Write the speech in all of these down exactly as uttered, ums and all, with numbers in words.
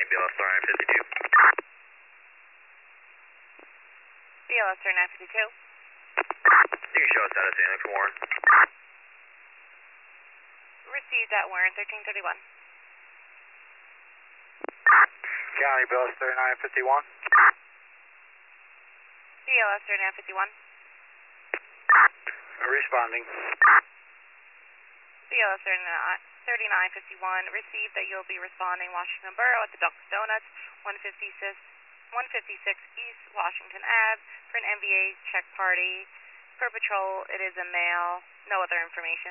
B L S nine fifty-two. B L S nine fifty-two. You can show us status and for Warren. Received at Warren thirteen thirty-one. County B L S thirty-nine fifty-one. B L S thirty-nine fifty-one. Responding. B L S thirty-nine fifty-one. Received that you'll be responding Washington Borough at the Dunkin' Donuts, one fifty-six East Washington Ave for an M V A check party. Per patrol, it is a male. No other information.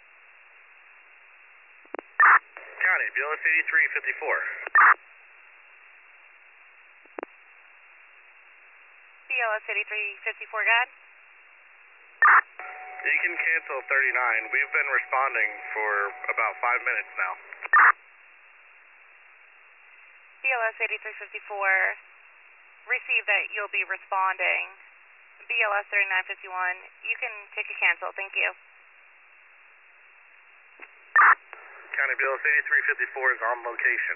County B L S eighty-three fifty-four. B L S eighty-three fifty-four, God. You can cancel thirty-nine. We've been responding for about five minutes now. B L S eighty-three fifty-four. Received that you'll be responding. B L S thirty-nine fifty-one. You can take a cancel. Thank you. County B L S eighty-three fifty-four is on location.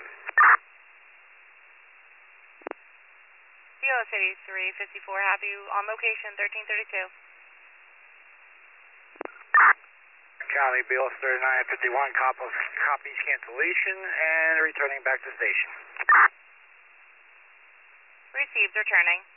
B L S eighty-three fifty-four, have you on location, thirteen thirty-two. County B L S thirty-nine fifty-one copies, copies cancellation and returning back to station. Received, returning.